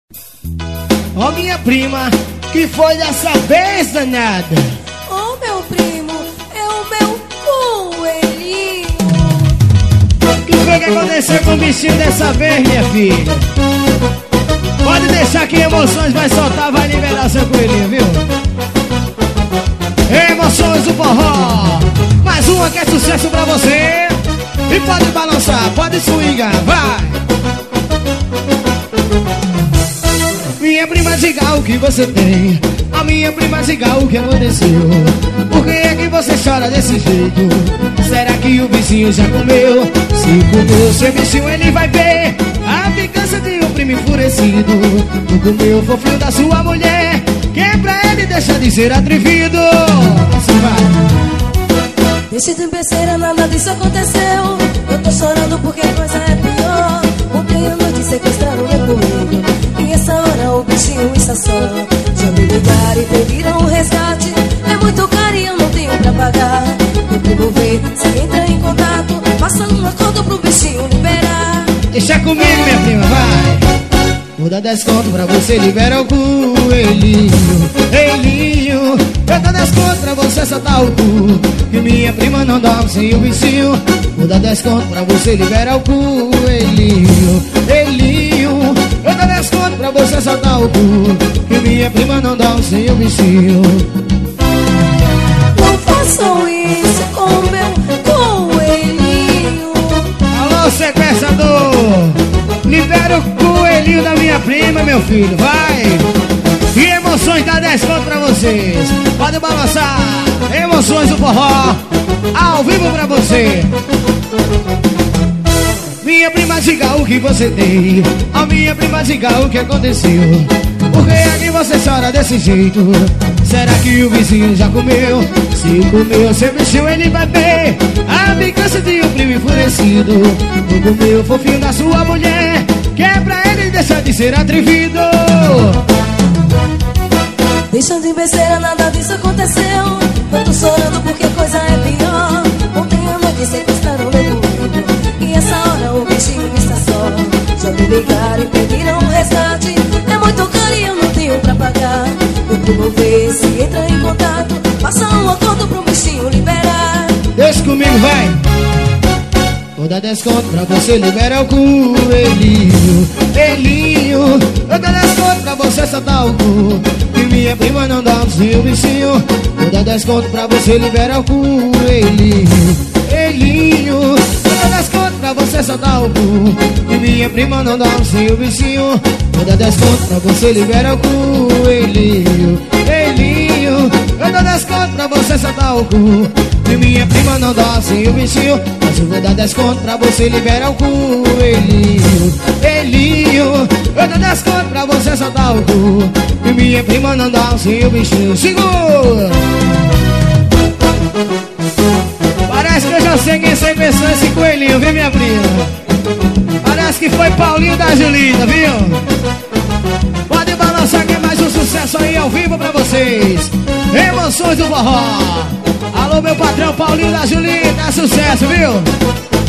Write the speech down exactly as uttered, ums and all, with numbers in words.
Ó oh, minha prima, que foi dessa vez, danada? Ô oh, meu primo, é o meu coelhinho. O que foi que aconteceu com o bichinho dessa vez, minha filha? Pode deixar que emoções vai soltar, vai liberar seu coelhinho, viu? Emoções do forró. Mais uma que é sucesso pra você. E pode balançar, pode swingar, vai! Minha prima, diga o que você tem. A minha prima, diga o que aconteceu. Por que é que você chora desse jeito? Será que o vizinho já comeu? Se comeu seu bichinho, ele vai ver a vingança de um primo enfurecido. Não comeu o fofinho da sua mulher, que é pra ele deixar de ser atrevido. Assim vai. Deixe de besteira, nada disso aconteceu. Eu tô chorando porque a coisa é pior. Ontem à noite sequestraram meu coelho, e essa hora o bichinho está só. Já me ligaram e pediram um resgate. É muito caro e eu não tenho pra pagar. Eu primo ver, se entra em contato, faça um acordo pro bichinho liberar. Deixa comigo, minha prima, vai. Vou dar desconto pra você liberar o coelhinho. Coelhinho, eu dou desconto pra você soltar o cu, que minha prima não dorme sem o bichinho. Vou dar desconto pra você liberar o coelhinho. Coelhinho, eu dou desconto pra você soltar o cu, que minha prima não dorme sem o bichinho. Não façam isso com o meu coelhinho. Alô, sequestrador, libera o coelhinho da minha prima, meu filho, vai! E emoções dá desconto pra vocês. Pode balançar. Emoções do forró ao vivo pra você. Minha prima, diga o que você tem. A minha prima, diga o que aconteceu. Por que é que você chora desse jeito? Será que o vizinho já comeu? Se comeu seu bichinho, ele vai ver a vingança de um primo enfurecido. Não comeu o fofinho da sua mulher, que é pra ele deixar de ser atrevido. Deixa de besteira, nada disso aconteceu. Eu tô chorando porque a coisa é pior. Ontem à noite sequestraram meu coelho, e essa hora o bichinho está só. Já me ligaram e pediram um resgate. É muito caro e eu não tenho pra pagar. Eu primo ver, se entra em contato, faça um acordo pro bichinho liberar. Deixa comigo, vai! Vou dar desconto pra você liberar o coelhinho. Coelhinho, eu dou desconto pra você soltar o cu, que minha prima não dá um seu bichinho. Vou dar desconto pra você liberar o coelhinho. Coelhinho, eu dou desconto pra você soltar o cu, que minha prima não dá um seu bichinho. Vou dar desconto pra você liberar o coelhinho. Coelhinho, eu dou desconto pra você soltar o cu, que minha prima não dá sem o bichinho. Mas eu vou dar desconto pra você liberar o coelhinho. Coelhinho, eu dou desconto pra você soltar o cu, que minha prima não dá sem o bichinho. Segura! Parece que eu já sei quem você pensou esse coelhinho, viu, minha prima? Parece que foi Paulinho da Julita, viu? Pode balançar que é mais um sucesso aí ao vivo pra vocês. Emoções do forró. Alô, meu patrão Paulinho da Julita, é sucesso, viu?